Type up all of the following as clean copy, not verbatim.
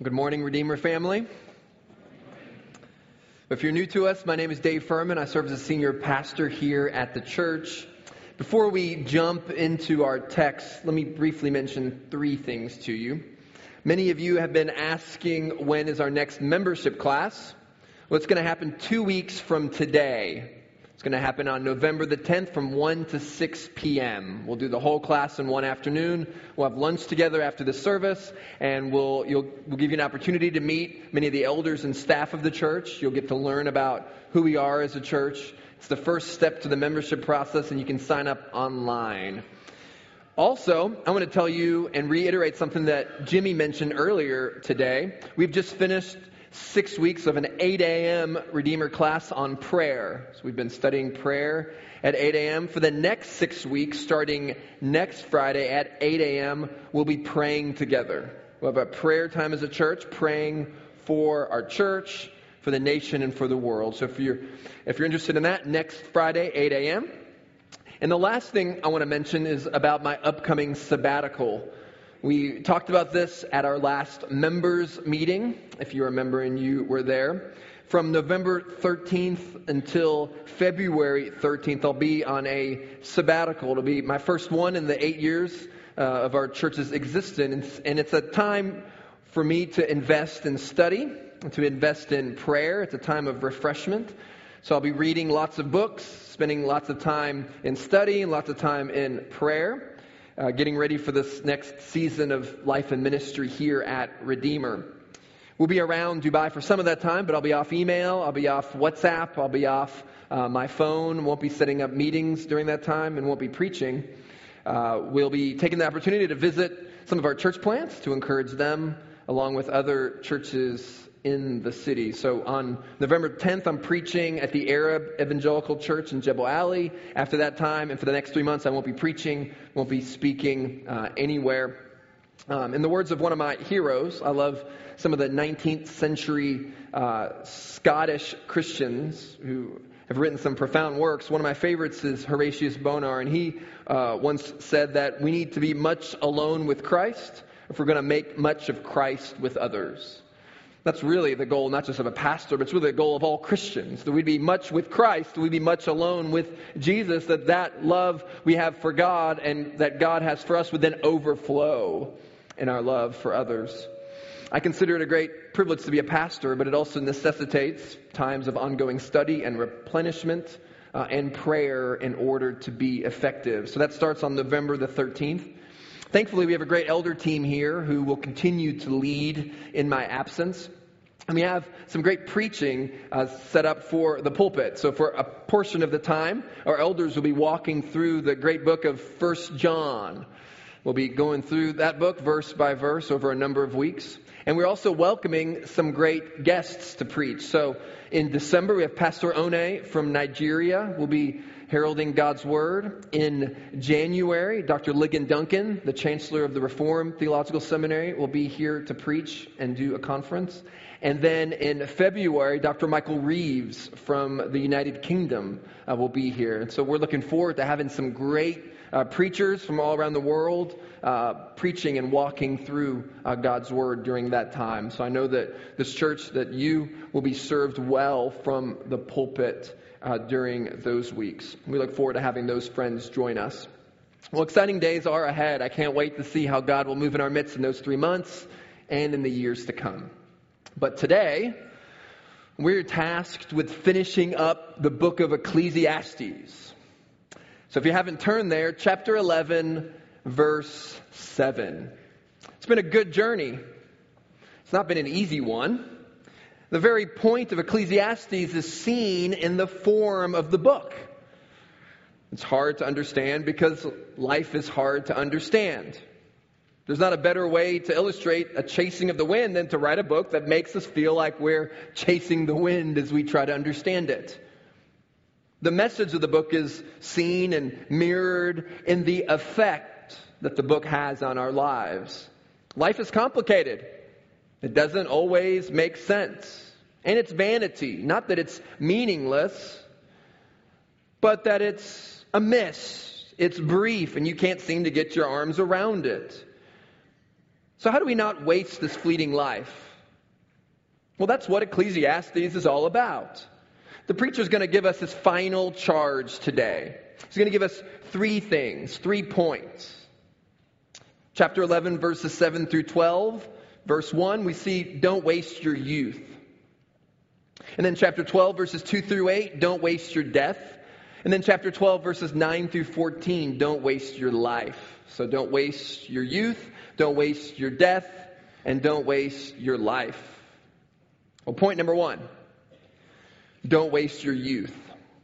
Good morning, Redeemer family. If you're new to us, my name is Dave Furman. I serve as a senior pastor here at the church. Before we jump into our text, let me briefly mention three things to you. Many of you have been asking, when is our next membership class? Well, it's going to happen 2 weeks from today. It's going to happen on November the 10th from 1 to 6 p.m. We'll do the whole class in one afternoon. We'll have lunch together after the service, and we'll give you an opportunity to meet many of the elders and staff of the church. You'll get to learn about who we are as a church. It's the first step to the membership process, and you can sign up online. Also, I want to tell you and reiterate something that Jimmy mentioned earlier today. We've just finished 6 weeks of an 8 a.m. Redeemer class on prayer. So we've been studying prayer at 8 a.m. For the next 6 weeks, starting next Friday at 8 a.m., we'll be praying together. We'll have a prayer time as a church, praying for our church, for the nation, and for the world. So if you're interested in that, next Friday, 8 a.m. And the last thing I want to mention is about my upcoming sabbatical. We talked about this at our last members meeting, if you remember and you were there. From November 13th until February 13th, I'll be on a sabbatical. It'll be my first one in the 8 years of our church's existence. And it's a time for me to invest in study, to invest in prayer. It's a time of refreshment. So I'll be reading lots of books, spending lots of time in study and lots of time in prayer. Getting ready for this next season of life and ministry here at Redeemer. We'll be around Dubai for some of that time, but I'll be off email, I'll be off WhatsApp, I'll be off my phone, won't be setting up meetings during that time, and won't be preaching. We'll be taking the opportunity to visit some of our church plants to encourage them, along with other churches in the city. So on November 10th, I'm preaching at the Arab Evangelical Church in Jebel Ali. After that time, and for the next 3 months, I won't be preaching, won't be speaking anywhere. In the words of one of my heroes, I love some of the 19th century Scottish Christians who have written some profound works. One of my favorites is Horatius Bonar, and he once said that we need to be much alone with Christ if we're going to make much of Christ with others. That's really the goal, not just of a pastor, but it's really the goal of all Christians. That we'd be much with Christ, that we'd be much alone with Jesus, that love we have for God and that God has for us would then overflow in our love for others. I consider it a great privilege to be a pastor, but it also necessitates times of ongoing study and replenishment and prayer in order to be effective. So that starts on November the 13th. Thankfully, we have a great elder team here who will continue to lead in my absence. And we have some great preaching set up for the pulpit. So for a portion of the time, our elders will be walking through the great book of 1 John. We'll be going through that book verse by verse over a number of weeks. And we're also welcoming some great guests to preach. So in December, we have Pastor One from Nigeria. We'll be heralding God's Word. In January, Dr. Ligon Duncan, the Chancellor of the Reformed Theological Seminary, will be here to preach and do a conference. And then in February, Dr. Michael Reeves from the United Kingdom will be here. And so we're looking forward to having some great preachers from all around the world preaching and walking through God's Word during that time. So I know that this church, that you will be served well from the pulpit during those weeks. We look forward to having those friends join us. Well, exciting days are ahead. I can't wait to see how God will move in our midst in those 3 months and in the years to come. But today, we're tasked with finishing up the book of Ecclesiastes. So if you haven't turned there, chapter 11, verse 7. It's been a good journey. It's not been an easy one. The very point of Ecclesiastes is seen in the form of the book. It's hard to understand because life is hard to understand. There's not a better way to illustrate a chasing of the wind than to write a book that makes us feel like we're chasing the wind as we try to understand it. The message of the book is seen and mirrored in the effect that the book has on our lives. Life is complicated. It doesn't always make sense. And it's vanity. Not that it's meaningless, but that it's amiss. It's brief, and you can't seem to get your arms around it. So how do we not waste this fleeting life? Well, that's what Ecclesiastes is all about. The preacher's going to give us his final charge today. He's going to give us 3 things, 3 points. Chapter 11, verses 7 through 12. Verse 1, we see, don't waste your youth. And then chapter 12, verses 2 through 8, don't waste your death. And then chapter 12, verses 9 through 14, don't waste your life. So don't waste your youth, don't waste your death, and don't waste your life. Well, point number 1, don't waste your youth.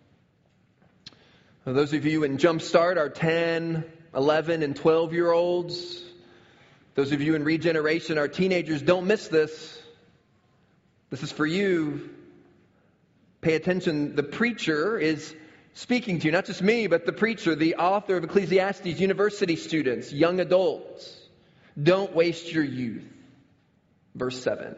Now, those of you in Jumpstart are 10, 11, and 12-year-olds. Those of you in Regeneration are teenagers. Don't miss this. This is for you. Pay attention. The preacher is speaking to you, not just me, but the preacher, the author of Ecclesiastes, university students, young adults. Don't waste your youth. Verse 7.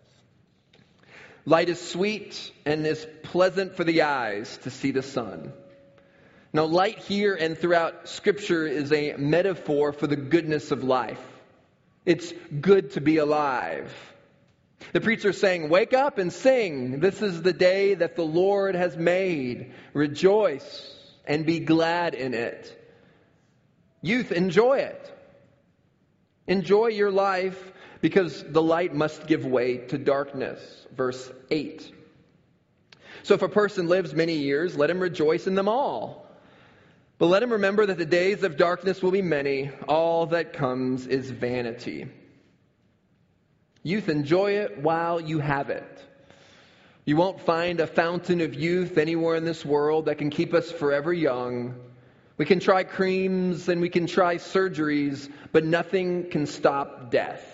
Light is sweet and is pleasant for the eyes to see the sun. Now, light here and throughout Scripture is a metaphor for the goodness of life. It's good to be alive. The preacher is saying, wake up and sing. This is the day that the Lord has made. Rejoice and be glad in it. Youth, enjoy it. Enjoy your life because the light must give way to darkness. Verse 8. So if a person lives many years, let him rejoice in them all. But let him remember that the days of darkness will be many. All that comes is vanity. Youth, enjoy it while you have it. You won't find a fountain of youth anywhere in this world that can keep us forever young. We can try creams and we can try surgeries, but nothing can stop death.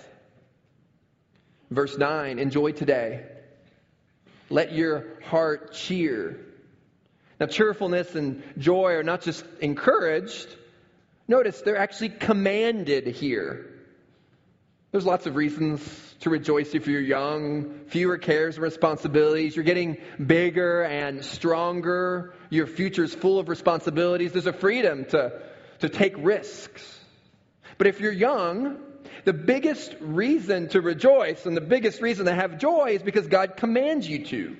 Verse 9, enjoy today. Let your heart cheer. Now, cheerfulness and joy are not just encouraged. Notice they're actually commanded here. There's lots of reasons to rejoice if you're young. Fewer cares and responsibilities. You're getting bigger and stronger. Your future's full of responsibilities. There's a freedom to take risks. But if you're young, the biggest reason to rejoice and the biggest reason to have joy is because God commands you to.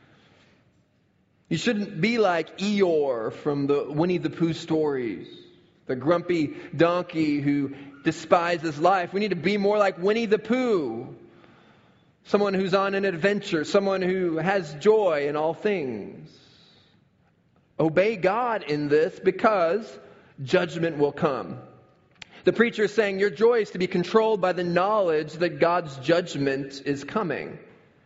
You shouldn't be like Eeyore from the Winnie the Pooh stories, the grumpy donkey who despises life. We need to be more like Winnie the Pooh, someone who's on an adventure, someone who has joy in all things. Obey God in this because judgment will come. The preacher is saying your joy is to be controlled by the knowledge that God's judgment is coming.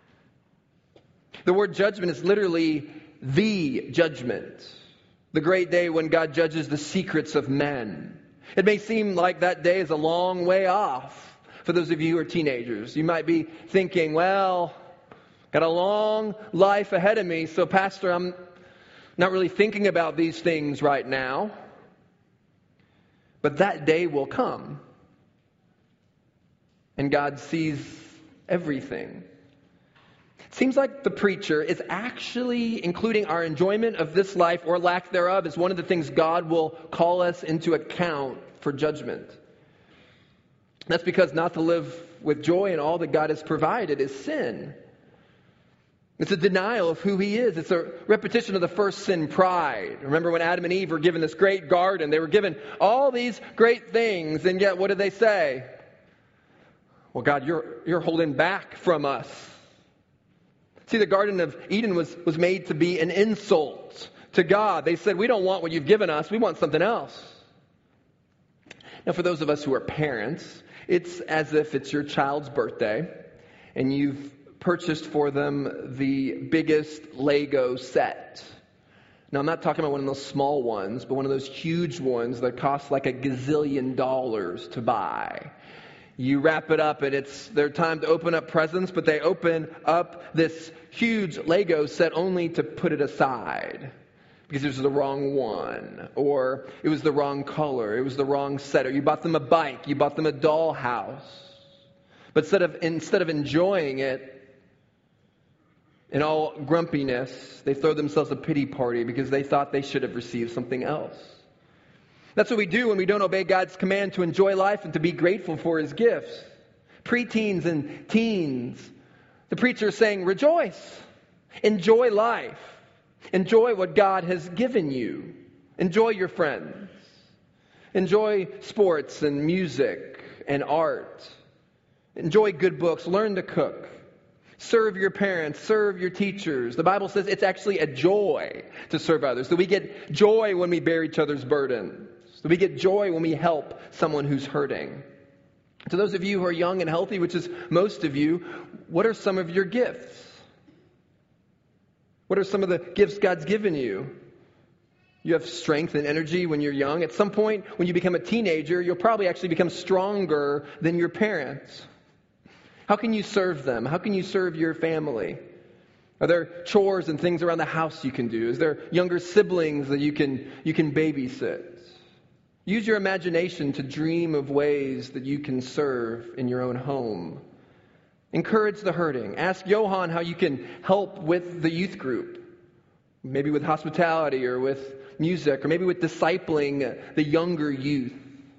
The word judgment is literally the judgment. The great day when God judges the secrets of men. It may seem like that day is a long way off for those of you who are teenagers. You might be thinking, well, got a long life ahead of me, so Pastor, I'm not really thinking about these things right now. But that day will come. And God sees everything. It seems like the preacher is actually including our enjoyment of this life or lack thereof as one of the things God will call us into account for judgment. That's because not to live with joy in all that God has provided is sin. It's a denial of who He is. It's a repetition of the first sin, pride. Remember when Adam and Eve were given this great garden, they were given all these great things, and yet what did they say? Well, God, you're holding back from us. See, the Garden of Eden was made to be an insult to God. They said, we don't want what you've given us, we want something else. Now, for those of us who are parents, it's as if it's your child's birthday, and you've purchased for them the biggest Lego set. Now, I'm not talking about one of those small ones, but one of those huge ones that cost like $1 gazillion to buy. You wrap it up and it's their time to open up presents, but they open up this huge Lego set only to put it aside because it was the wrong one, or it was the wrong color, it was the wrong set, or you bought them a bike, you bought them a dollhouse. But instead of enjoying it, in all grumpiness, they throw themselves a pity party because they thought they should have received something else. That's what we do when we don't obey God's command to enjoy life and to be grateful for His gifts. Preteens and teens, The preacher is saying, rejoice. Enjoy life. Enjoy what God has given you. Enjoy your friends. Enjoy sports and music and art. Enjoy good books. Learn to cook. Serve your parents. Serve your teachers. The Bible says it's actually a joy to serve others. That we get joy when we bear each other's burdens. That we get joy when we help someone who's hurting. To those of you who are young and healthy, which is most of you, what are some of your gifts? What are some of the gifts God's given you? You have strength and energy when you're young. At some point, when you become a teenager, you'll probably actually become stronger than your parents. How can you serve them? How can you serve your family? Are there chores and things around the house you can do? Is there younger siblings that you can babysit? Use your imagination to dream of ways that you can serve in your own home. Encourage the hurting. Ask Johan how you can help with the youth group. Maybe with hospitality or with music or maybe with discipling the younger youth.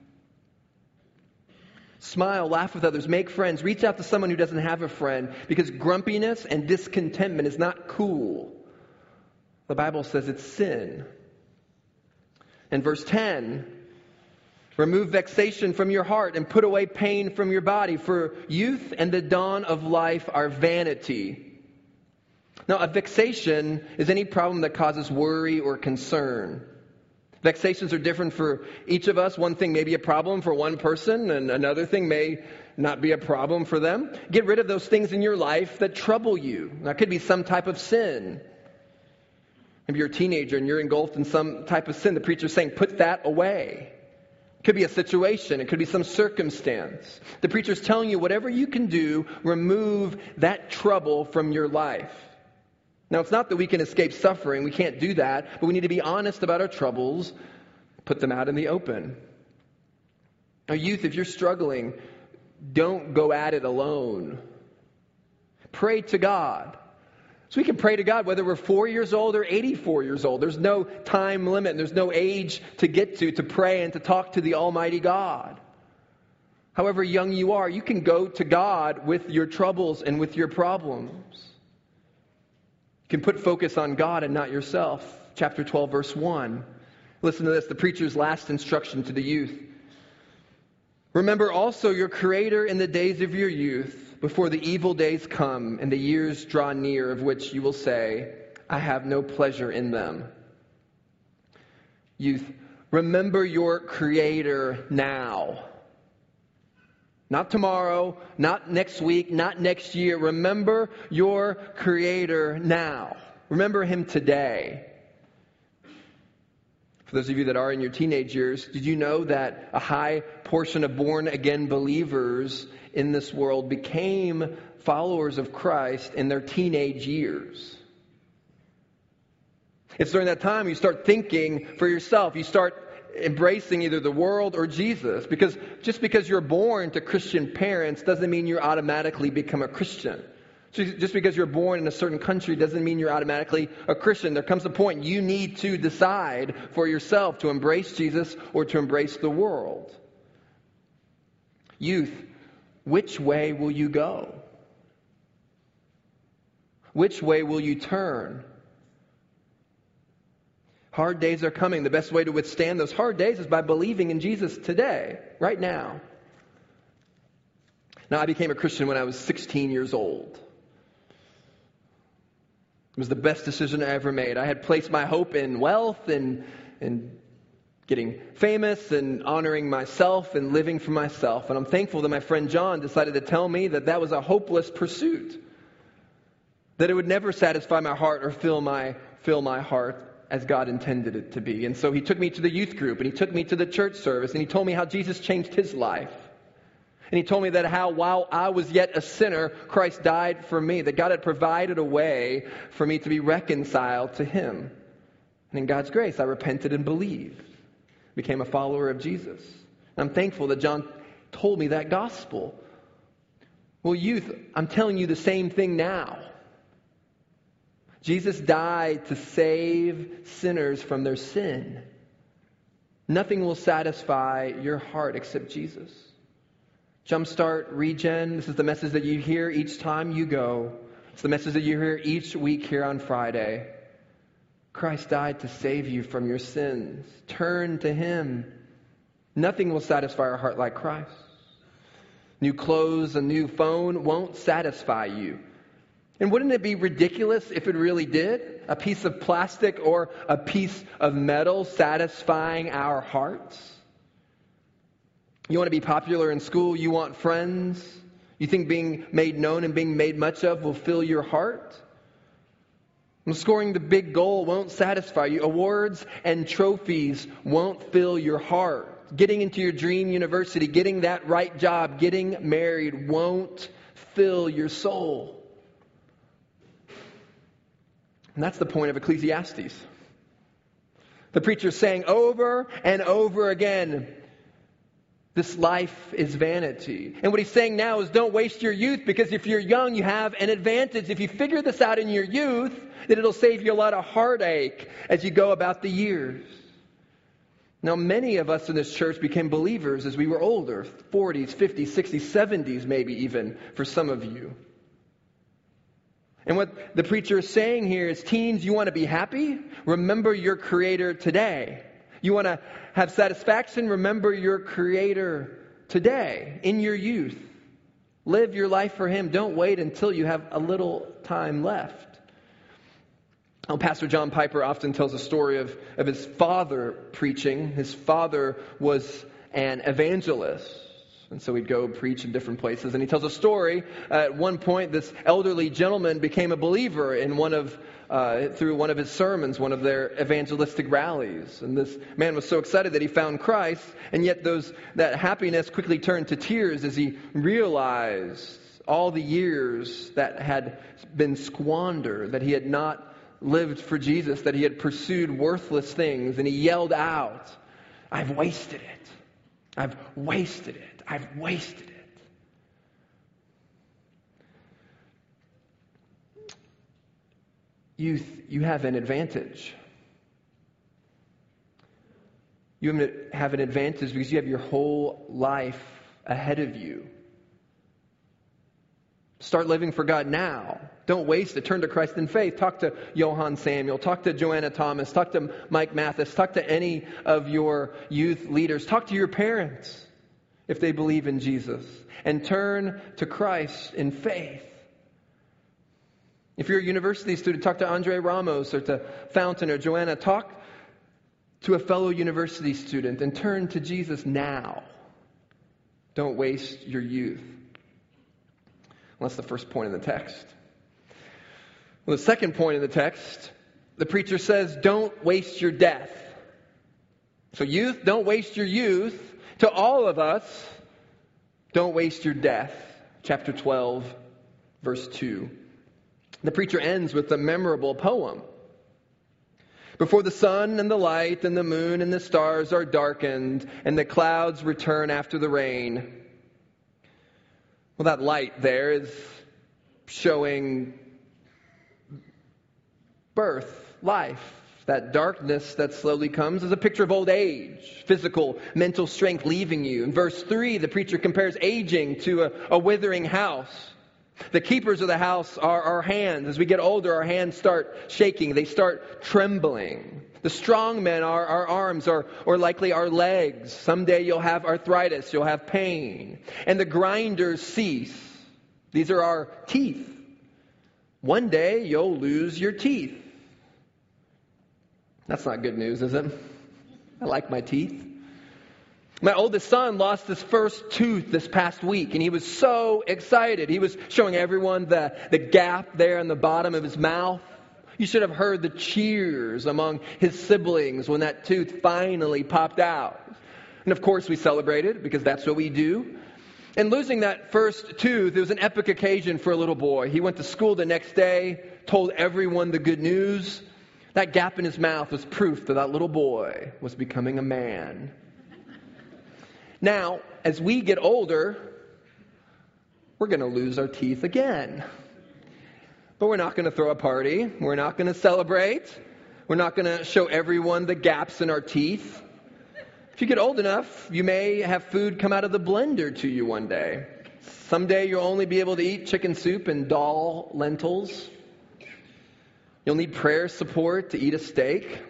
Smile, laugh with others, make friends. Reach out to someone who doesn't have a friend because grumpiness and discontentment is not cool. The Bible says it's sin. In verse 10, remove vexation from your heart and put away pain from your body, for youth and the dawn of life are vanity. Now, a vexation is any problem that causes worry or concern. Vexations are different for each of us. One thing may be a problem for one person, and another thing may not be a problem for them. Get rid of those things in your life that trouble you. That could be some type of sin. Maybe you're a teenager and you're engulfed in some type of sin. The preacher's saying, put that away. It could be a situation. It could be some circumstance. The preacher's telling you, whatever you can do, remove that trouble from your life. Now, it's not that we can escape suffering. We can't do that. But we need to be honest about our troubles. Put them out in the open. Now, youth, if you're struggling, don't go at it alone. Pray to God. So we can pray to God whether we're 4 years old or 84 years old. There's no time limit. There's no age to get to pray and to talk to the Almighty God. However young you are, you can go to God with your troubles and with your problems. You can put focus on God and not yourself. Chapter 12, verse 1. Listen to this, the preacher's last instruction to the youth. Remember also your Creator in the days of your youth, before the evil days come and the years draw near, of which you will say, I have no pleasure in them. Youth, remember your Creator now. Not tomorrow, not next week, not next year. Remember your Creator now. Remember Him today. For those of you that are in your teenage years, did you know that a high portion of born-again believers in this world became followers of Christ in their teenage years? It's during that time you start thinking for yourself. You start embracing either the world or Jesus. Because just because you're born to Christian parents doesn't mean you automatically become a Christian. Just because you're born in a certain country doesn't mean you're automatically a Christian. There comes a point you need to decide for yourself to embrace Jesus or to embrace the world. Youth, which way will you go? Which way will you turn? Hard days are coming. The best way to withstand those hard days is by believing in Jesus today, right now. Now, I became a Christian when I was 16 years old. It was the best decision I ever made. I had placed my hope in wealth and getting famous and honoring myself and living for myself. And I'm thankful that my friend John decided to tell me that that was a hopeless pursuit. That it would never satisfy my heart or fill my heart as God intended it to be. And so he took me to the youth group and he took me to the church service and he told me how Jesus changed his life. And he told me that how while I was yet a sinner, Christ died for me. That God had provided a way for me to be reconciled to Him. And in God's grace, I repented and believed. Became a follower of Jesus. And I'm thankful that John told me that gospel. Well, youth, I'm telling you the same thing now. Jesus died to save sinners from their sin. Nothing will satisfy your heart except Jesus. Jumpstart, Regen, this is the message that you hear each time you go. It's the message that you hear each week here on Friday. Christ died to save you from your sins. Turn to Him. Nothing will satisfy our heart like Christ. New clothes, a new phone won't satisfy you. And wouldn't it be ridiculous if it really did? A piece of plastic or a piece of metal satisfying our hearts? You want to be popular in school? You want friends? You think being made known and being made much of will fill your heart? And scoring the big goal won't satisfy you. Awards and trophies won't fill your heart. Getting into your dream university, getting that right job, getting married won't fill your soul. And that's the point of Ecclesiastes. The preacher's saying over and over again, this life is vanity. And what he's saying now is don't waste your youth, because if you're young, you have an advantage. If you figure this out in your youth, then it'll save you a lot of heartache as you go about the years. Now, many of us in this church became believers as we were older, 40s, 50s, 60s, 70s, maybe even for some of you. And what the preacher is saying here is, teens, you want to be happy? Remember your Creator today. You want to have satisfaction? Remember your Creator today, in your youth. Live your life for Him. Don't wait until you have a little time left. Oh, Pastor John Piper often tells a story of his father preaching. His father was an evangelist. And so he'd go preach in different places. And he tells a story. At one point, this elderly gentleman became a believer in through one of his sermons, one of their evangelistic rallies. And this man was so excited that he found Christ. And yet that happiness quickly turned to tears as he realized all the years that had been squandered, that he had not lived for Jesus, that he had pursued worthless things. And he yelled out, "I've wasted it. I've wasted it. I've wasted it." Youth, you have an advantage. You have an advantage because you have your whole life ahead of you. Start living for God now. Don't waste it. Turn to Christ in faith. Talk to Johann Samuel. Talk to Joanna Thomas. Talk to Mike Mathis. Talk to any of your youth leaders. Talk to your parents if they believe in Jesus. And turn to Christ in faith. If you're a university student, talk to Andre Ramos or to Fountain or Joanna. Talk to a fellow university student and turn to Jesus now. Don't waste your youth. Well, that's the first point in the text. Well, the second point in the text, the preacher says, don't waste your death. So youth, don't waste your youth. To all of us, don't waste your death. Chapter 12, verse 2. The preacher ends with a memorable poem. Before the sun and the light and the moon and the stars are darkened and the clouds return after the rain. Well, that light there is showing birth, life. That darkness that slowly comes is a picture of old age, physical, mental strength leaving you. In verse 3, the preacher compares aging to a withering house. The keepers of the house are our hands. As we get older, our hands start shaking. They start trembling. The strong men are our arms or likely our legs. Someday you'll have arthritis. You'll have pain. And the grinders cease. These are our teeth. One day you'll lose your teeth. That's not good news, is it? I like my teeth. My oldest son lost his first tooth this past week, and he was so excited. He was showing everyone the gap there in the bottom of his mouth. You should have heard the cheers among his siblings when that tooth finally popped out. And of course we celebrated, because that's what we do. And losing that first tooth, it was an epic occasion for a little boy. He went to school the next day, told everyone the good news. That gap in his mouth was proof that little boy was becoming a man. Now, as we get older, we're going to lose our teeth again. But we're not going to throw a party. We're not going to celebrate. We're not going to show everyone the gaps in our teeth. If you get old enough, you may have food come out of the blender to you one day. Someday you'll only be able to eat chicken soup and dal lentils. You'll need prayer support to eat a steak.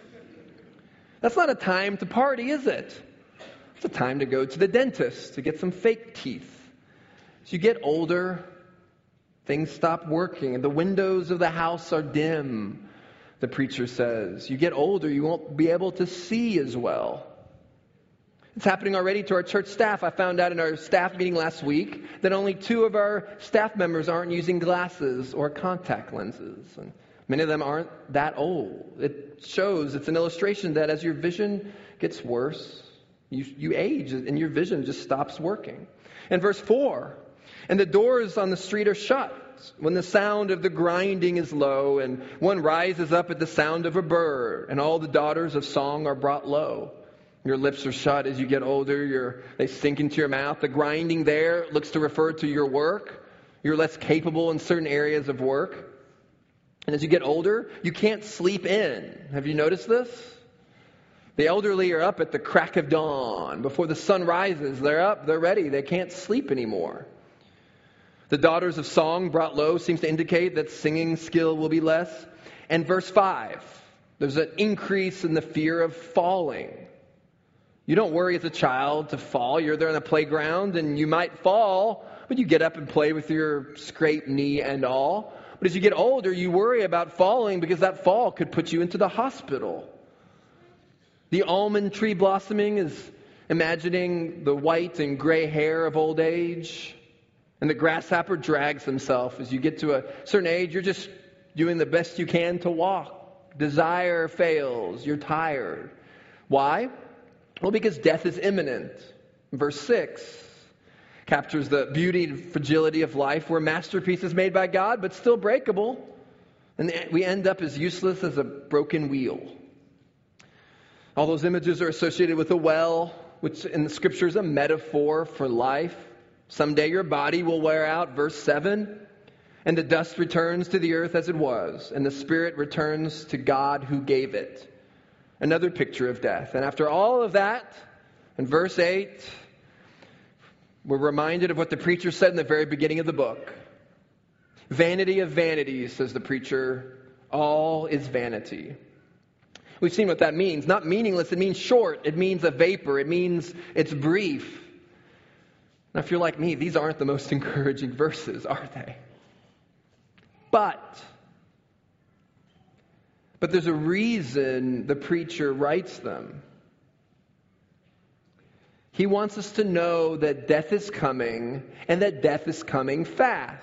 That's not a time to party, is it? It's a time to go to the dentist to get some fake teeth. As you get older, things stop working and the windows of the house are dim, the preacher says. You get older, you won't be able to see as well. It's happening already to our church staff. I found out in our staff meeting last week that only 2 of our staff members aren't using glasses or contact lenses. And many of them aren't that old. It shows, it's an illustration that as your vision gets worse, you age and your vision just stops working. And verse 4, and the doors on the street are shut when the sound of the grinding is low, and one rises up at the sound of a bird, and all the daughters of song are brought low. Your lips are shut as you get older. They sink into your mouth. The grinding there looks to refer to your work. You're less capable in certain areas of work. And as you get older, you can't sleep in. Have you noticed this? The elderly are up at the crack of dawn. Before the sun rises, they're up, they're ready. They can't sleep anymore. The daughters of song brought low seems to indicate that singing skill will be less. And verse 5, there's an increase in the fear of falling. You don't worry as a child to fall. You're there on the playground and you might fall, but you get up and play with your scraped knee and all. But as you get older, you worry about falling because that fall could put you into the hospital. The almond tree blossoming is imagining the white and gray hair of old age. And the grasshopper drags himself. As you get to a certain age, you're just doing the best you can to walk. Desire fails. You're tired. Why? Well, because death is imminent. Verse 6 captures the beauty and fragility of life. We're masterpieces made by God, but still breakable. And we end up as useless as a broken wheel. All those images are associated with a well, which in the Scripture is a metaphor for life. Someday your body will wear out, verse 7, and the dust returns to the earth as it was, and the spirit returns to God who gave it. Another picture of death. And after all of that, in verse 8, we're reminded of what the preacher said in the very beginning of the book. Vanity of vanities, says the preacher, all is vanity. We've seen what that means. Not meaningless, it means short. It means a vapor. It means it's brief. Now, if you're like me, these aren't the most encouraging verses, are they? But there's a reason the preacher writes them. He wants us to know that death is coming and that death is coming fast.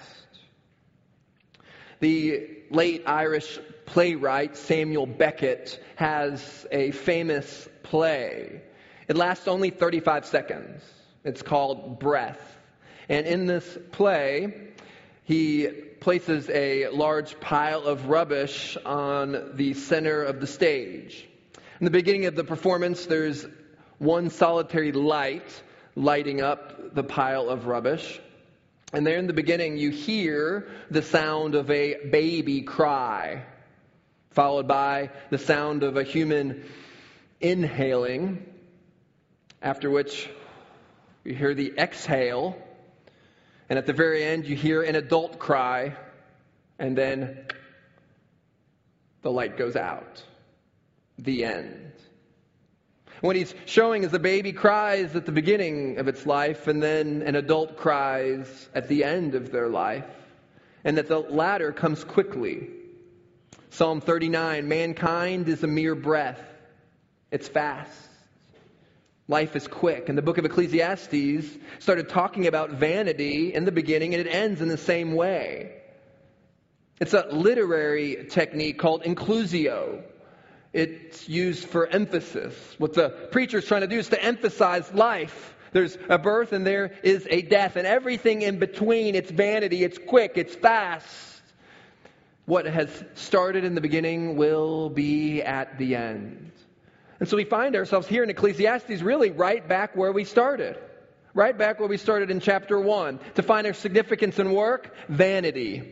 The late Irish playwright Samuel Beckett has a famous play. It lasts only 35 seconds. It's called Breath. And in this play, he places a large pile of rubbish on the center of the stage. In the beginning of the performance, there's one solitary light lighting up the pile of rubbish. And there in the beginning, you hear the sound of a baby cry, followed by the sound of a human inhaling, after which you hear the exhale. And at the very end, you hear an adult cry, and then the light goes out. The end. What he's showing is the baby cries at the beginning of its life, and then an adult cries at the end of their life, and that the latter comes quickly. Psalm 39, mankind is a mere breath. It's fast. Life is quick. And the book of Ecclesiastes started talking about vanity in the beginning, and it ends in the same way. It's a literary technique called inclusio. It's used for emphasis. What the preacher is trying to do is to emphasize life. There's a birth and there is a death, and everything in between, it's vanity, it's quick, it's fast. What has started in the beginning will be at the end. And so we find ourselves here in Ecclesiastes really right back where we started. Right back where we started in chapter 1. To find our significance in work, vanity.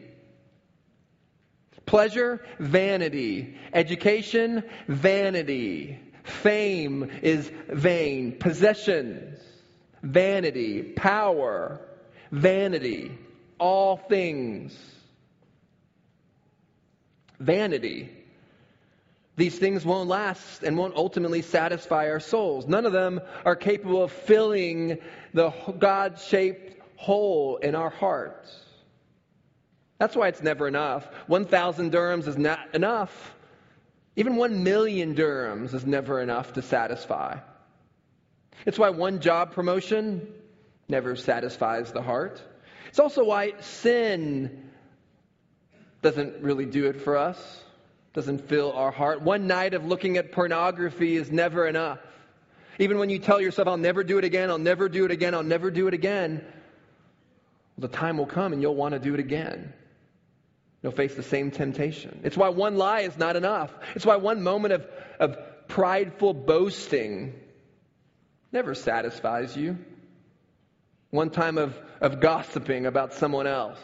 Pleasure, vanity. Education, vanity. Fame is vain. Possessions, vanity, power, vanity, all things. Vanity. These things won't last and won't ultimately satisfy our souls. None of them are capable of filling the God-shaped hole in our hearts. That's why it's never enough. 1,000 dirhams is not enough. Even 1,000,000 dirhams is never enough to satisfy. It's why one job promotion never satisfies the heart. It's also why sin doesn't really do it for us. Doesn't fill our heart. One night of looking at pornography is never enough. Even when you tell yourself, I'll never do it again, I'll never do it again, I'll never do it again, the time will come and you'll want to do it again. You'll face the same temptation. It's why one lie is not enough. It's why one moment of prideful boasting never satisfies you. One time of gossiping about someone else.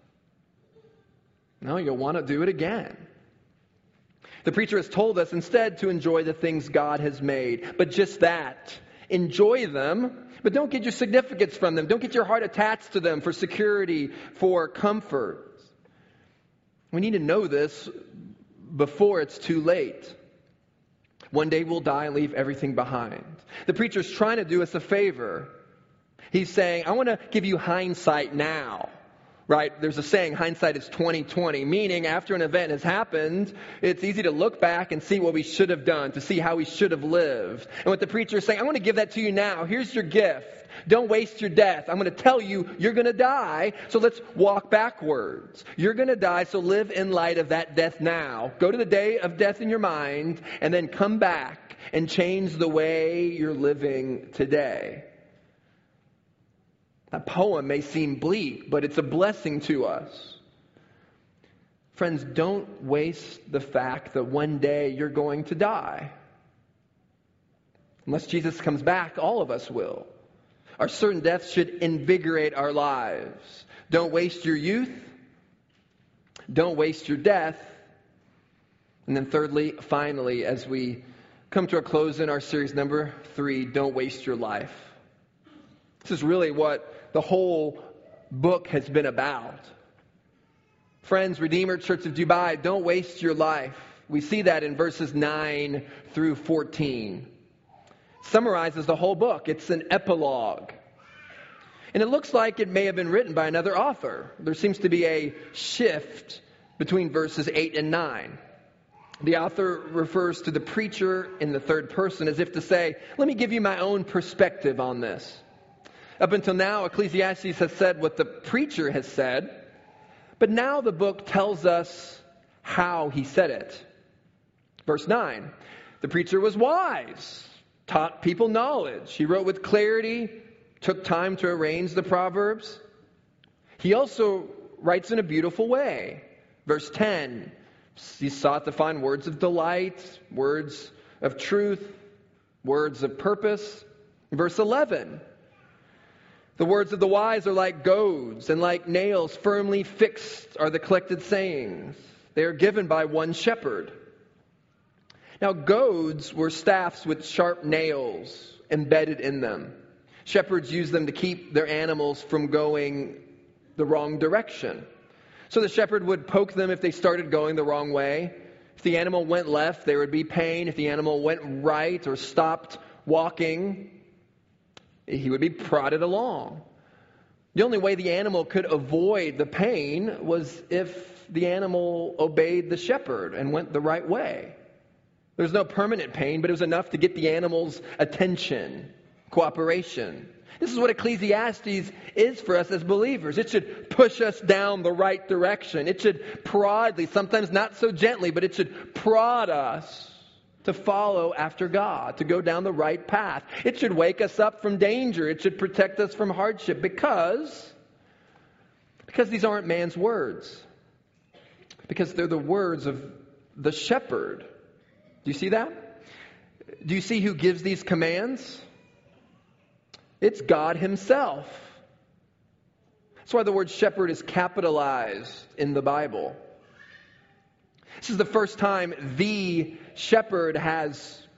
No, you'll want to do it again. The preacher has told us instead to enjoy the things God has made. But just that. Enjoy them, but don't get your significance from them. Don't get your heart attached to them for security, for comfort. We need to know this before it's too late. One day we'll die and leave everything behind. The preacher's trying to do us a favor. He's saying, I want to give you hindsight now. Right? There's a saying, hindsight is 20/20, meaning after an event has happened, it's easy to look back and see what we should have done, to see how we should have lived. And what the preacher is saying, I want to give that to you now. Here's your gift. Don't waste your death. I'm going to tell you, you're going to die, so let's walk backwards. You're going to die, so live in light of that death now. Go to the day of death in your mind, and then come back and change the way you're living today. That poem may seem bleak, but it's a blessing to us. Friends, don't waste the fact that one day you're going to die. Unless Jesus comes back, all of us will. Our certain death should invigorate our lives. Don't waste your youth. Don't waste your death. And then thirdly, finally, as we come to a close in our series number 3, don't waste your life. This is really what the whole book has been about. Friends, Redeemer Church of Dubai, don't waste your life. We see that in verses 9 through 14. Summarizes the whole book. It's an epilogue. And it looks like it may have been written by another author. There seems to be a shift between verses 8 and 9. The author refers to the preacher in the third person as if to say, let me give you my own perspective on this. Up until now, Ecclesiastes has said what the preacher has said, but now the book tells us how he said it. Verse 9, the preacher was wise, taught people knowledge. He wrote with clarity, took time to arrange the Proverbs. He also writes in a beautiful way. Verse 10, he sought to find words of delight, words of truth, words of purpose. Verse 11, the words of the wise are like goads, and like nails firmly fixed are the collected sayings. They are given by one shepherd. Now, goads were staffs with sharp nails embedded in them. Shepherds used them to keep their animals from going the wrong direction. So the shepherd would poke them if they started going the wrong way. If the animal went left, there would be pain. If the animal went right or stopped walking, he would be prodded along. The only way the animal could avoid the pain was if the animal obeyed the shepherd and went the right way. There was no permanent pain, but it was enough to get the animal's attention, cooperation. This is what Ecclesiastes is for us as believers. It should push us down the right direction. It should prod, sometimes not so gently, but it should prod us to follow after God, to go down the right path. It should wake us up from danger. It should protect us from hardship because these aren't man's words. Because they're the words of the shepherd. Do you see that? Do you see who gives these commands? It's God himself. That's why the word shepherd is capitalized in the Bible. This is the first time the shepherd has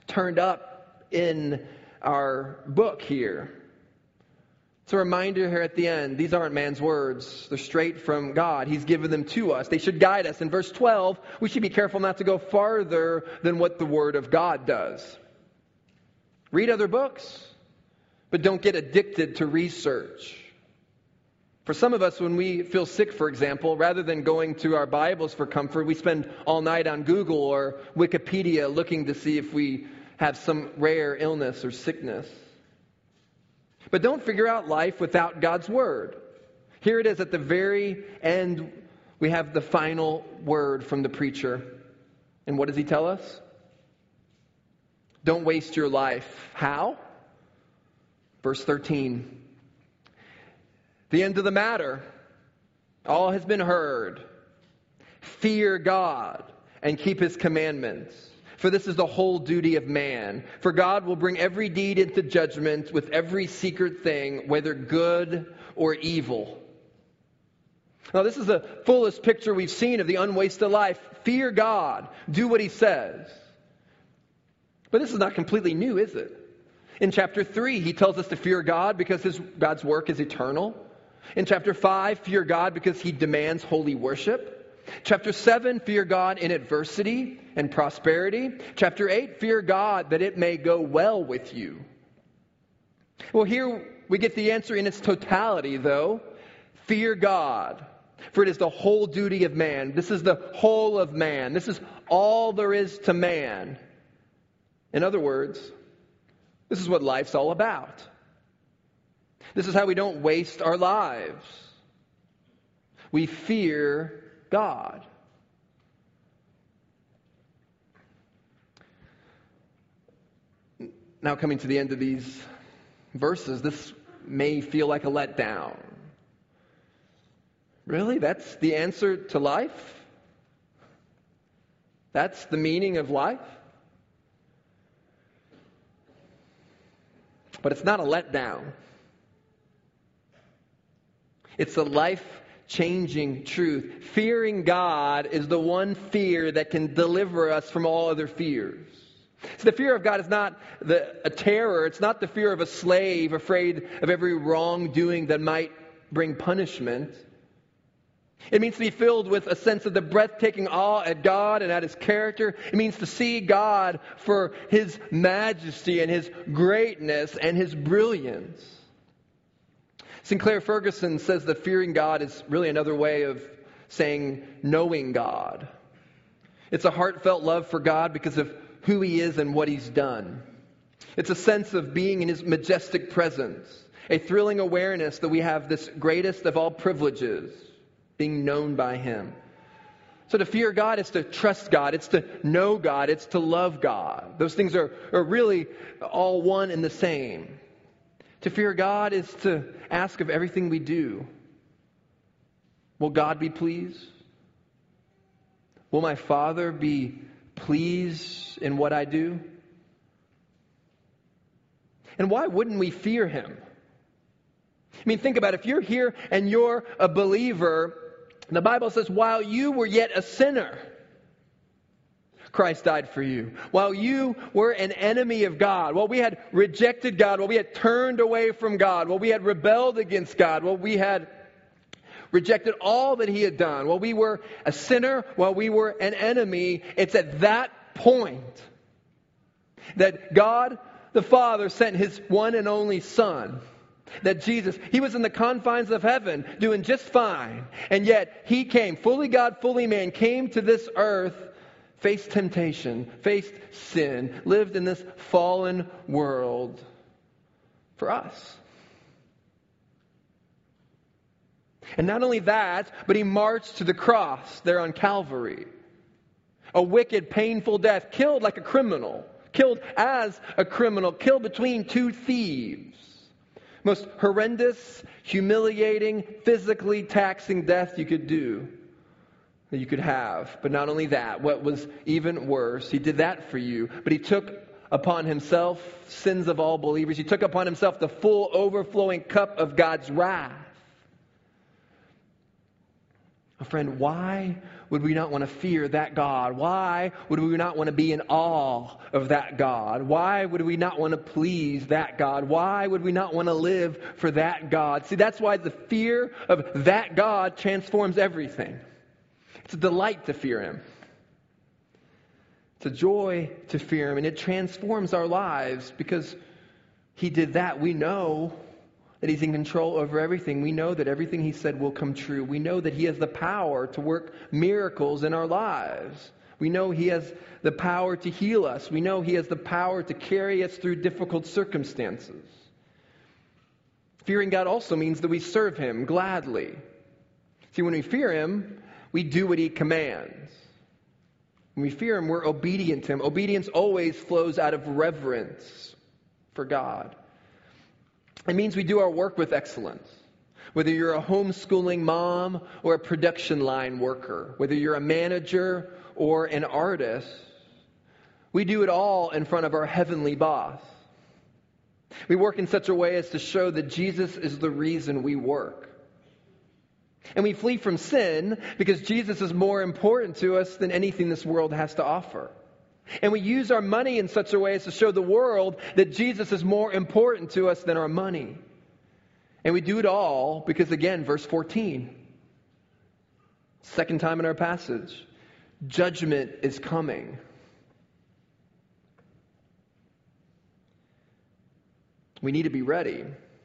turned up in our book here. It's a reminder here at the end, these aren't man's words. They're straight from God. He's given them to us. They should guide us. In verse 12, we should be careful not to go farther than what the Word of God does. Read other books, but don't get addicted to research. For some of us, when we feel sick, for example, rather than going to our Bibles for comfort, we spend all night on Google or Wikipedia looking to see if we have some rare illness or sickness. But don't figure out life without God's Word. Here it is at the very end. We have the final word from the preacher. And what does he tell us? Don't waste your life. How? Verse 13. The end of the matter. All has been heard. Fear God and keep His commandments. For this is the whole duty of man. For God will bring every deed into judgment with every secret thing, whether good or evil. Now, this is the fullest picture we've seen of the unwasted life. Fear God. Do what He says. But this is not completely new, is it? In chapter 3, He tells us to fear God because God's work is eternal. In chapter 5, fear God because He demands holy worship. Chapter 7, fear God in adversity and prosperity. Chapter 8, fear God that it may go well with you. Well, here we get the answer in its totality, though. Fear God, for it is the whole duty of man. This is the whole of man. This is all there is to man. In other words, this is what life's all about. This is how we don't waste our lives. We fear God. Now, coming to the end of these verses, this may feel like a letdown. Really? That's the answer to life? That's the meaning of life? But it's not a letdown. It's a life-changing truth. Fearing God is the one fear that can deliver us from all other fears. So the fear of God is not a terror. It's not the fear of a slave afraid of every wrongdoing that might bring punishment. It means to be filled with a sense of the breathtaking awe at God and at His character. It means to see God for His majesty and His greatness and His brilliance. Sinclair Ferguson says that fearing God is really another way of saying knowing God. It's a heartfelt love for God because of who He is and what He's done. It's a sense of being in His majestic presence, a thrilling awareness that we have this greatest of all privileges, being known by Him. So to fear God is to trust God. It's to know God. It's to love God. Those things are really all one and the same. To fear God is to ask of everything we do, will God be pleased? Will my Father be pleased in what I do? And why wouldn't we fear Him? I mean, think about it. If you're here and you're a believer, the Bible says, while you were yet a sinner, Christ died for you. While you were an enemy of God, while we had rejected God, while we had turned away from God, while we had rebelled against God, while we had rejected all that He had done, while we were a sinner, while we were an enemy, it's at that point that God the Father sent His one and only Son. That Jesus, He was in the confines of heaven doing just fine. And yet He came, fully God, fully man, came to this earth, faced temptation, faced sin, lived in this fallen world for us. And not only that, but He marched to the cross there on Calvary. A wicked, painful death, killed like a criminal, killed as a criminal, killed between two thieves. Most horrendous, humiliating, physically taxing death you could do, that you could have. But not only that, what was even worse, He did that for you, but He took upon Himself sins of all believers. He took upon Himself the full overflowing cup of God's wrath. Oh, friend, why would we not want to fear that God? Why would we not want to be in awe of that God? Why would we not want to please that God? Why would we not want to live for that God? See, that's why the fear of that God transforms everything. It's a delight to fear Him. It's a joy to fear Him, and it transforms our lives because He did that. We know that He's in control over everything. We know that everything He said will come true. We know that He has the power to work miracles in our lives. We know He has the power to heal us. We know He has the power to carry us through difficult circumstances. Fearing God also means that we serve Him gladly. See, when we fear Him, we do what He commands. When we fear Him, we're obedient to Him. Obedience always flows out of reverence for God. It means we do our work with excellence. Whether you're a homeschooling mom or a production line worker, whether you're a manager or an artist, we do it all in front of our heavenly boss. We work in such a way as to show that Jesus is the reason we work. And we flee from sin because Jesus is more important to us than anything this world has to offer. And we use our money in such a way as to show the world that Jesus is more important to us than our money. And we do it all because, again, verse 14, second time in our passage, judgment is coming. We need to be ready.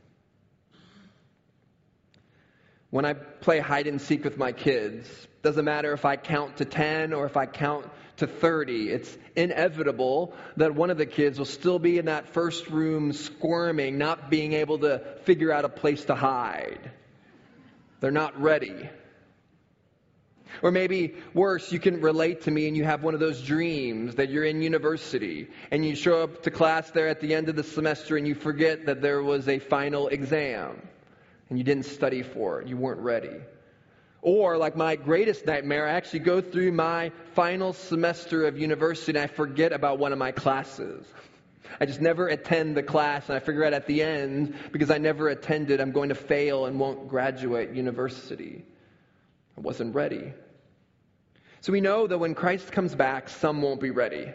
When I play hide and seek with my kids, doesn't matter if I count to 10 or if I count to 30, it's inevitable that one of the kids will still be in that first room squirming, not being able to figure out a place to hide. They're not ready. Or maybe worse, you can relate to me and you have one of those dreams that you're in university and you show up to class there at the end of the semester and you forget that there was a final exam and you didn't study for it. You weren't ready. Or, like my greatest nightmare, I actually go through my final semester of university and I forget about one of my classes. I just never attend the class, and I figure out at the end, because I never attended, I'm going to fail and won't graduate university. I wasn't ready. So we know that when Christ comes back, some won't be ready.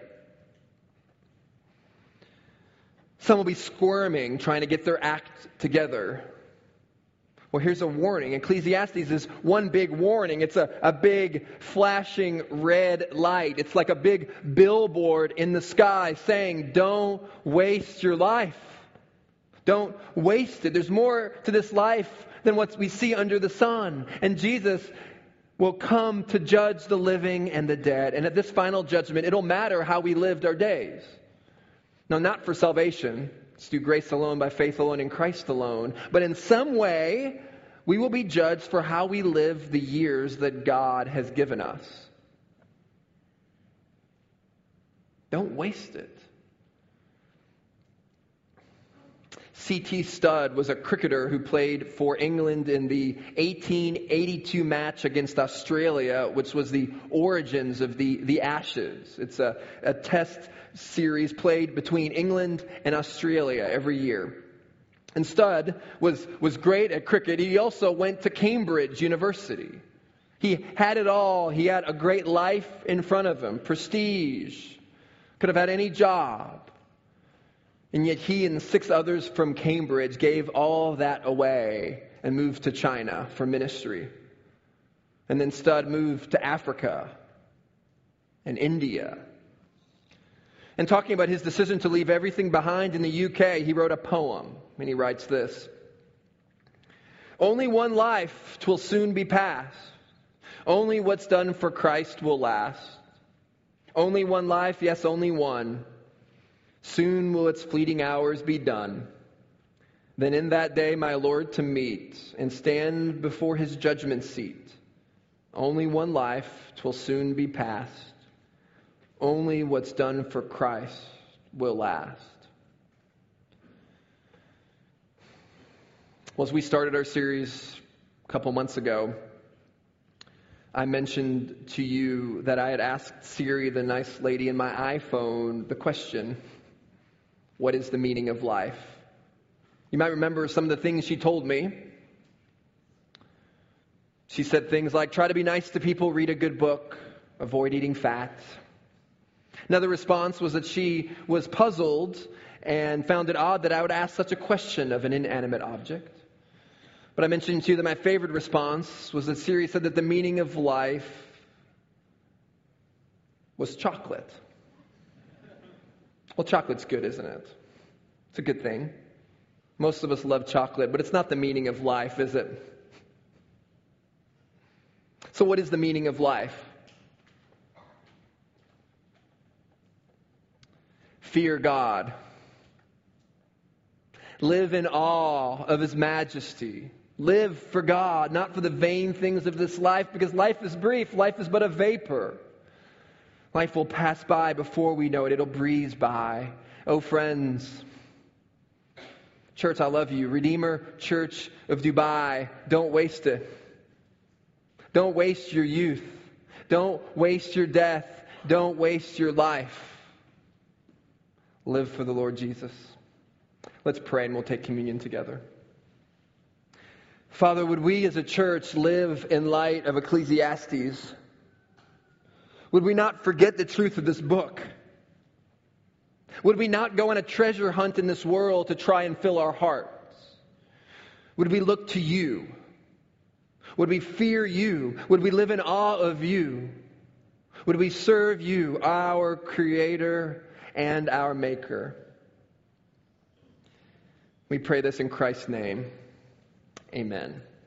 Some will be squirming, trying to get their act together. Well, here's a warning. Ecclesiastes is one big warning. It's a big flashing red light. It's like a big billboard in the sky saying, don't waste your life. Don't waste it. There's more to this life than what we see under the sun. And Jesus will come to judge the living and the dead. And at this final judgment, it'll matter how we lived our days. Now, not for salvation. It's through grace alone, by faith alone, in Christ alone. But in some way, we will be judged for how we live the years that God has given us. Don't waste it. C.T. Studd was a cricketer who played for England in the 1882 match against Australia, which was the origins of the Ashes. It's a test series played between England and Australia every year. And Studd was great at cricket. He also went to Cambridge University. He had it all. He had a great life in front of him, prestige, could have had any job. And yet he and 6 others from Cambridge gave all that away and moved to China for ministry. And then Studd moved to Africa and India. And talking about his decision to leave everything behind in the UK, he wrote a poem. And he writes this: only one life 'twill soon be past. Only what's done for Christ will last. Only one life, yes, only one. Soon will its fleeting hours be done. Then in that day my Lord to meet and stand before His judgment seat. Only one life 'twill soon be past. Only what's done for Christ will last. Well, as we started our series a couple months ago, I mentioned to you that I had asked Siri, the nice lady in my iPhone, the question, what is the meaning of life? You might remember some of the things she told me. She said things like, try to be nice to people, read a good book, avoid eating fat. Another response was that she was puzzled and found it odd that I would ask such a question of an inanimate object. But I mentioned to you that my favorite response was that Siri said that the meaning of life was chocolate. Well, chocolate's good, isn't it? It's a good thing. Most of us love chocolate, but it's not the meaning of life, is it? So what is the meaning of life? Fear God. Live in awe of His majesty. Live for God, not for the vain things of this life, because life is brief. Life is but a vapor. Life will pass by before we know it. It'll breeze by. Oh, friends. Church, I love you. Redeemer Church of Dubai, don't waste it. Don't waste your youth. Don't waste your death. Don't waste your life. Live for the Lord Jesus. Let's pray and we'll take communion together. Father, would we as a church live in light of Ecclesiastes? Would we not forget the truth of this book? Would we not go on a treasure hunt in this world to try and fill our hearts? Would we look to you? Would we fear you? Would we live in awe of you? Would we serve you, our Creator and our Maker? We pray this in Christ's name. Amen.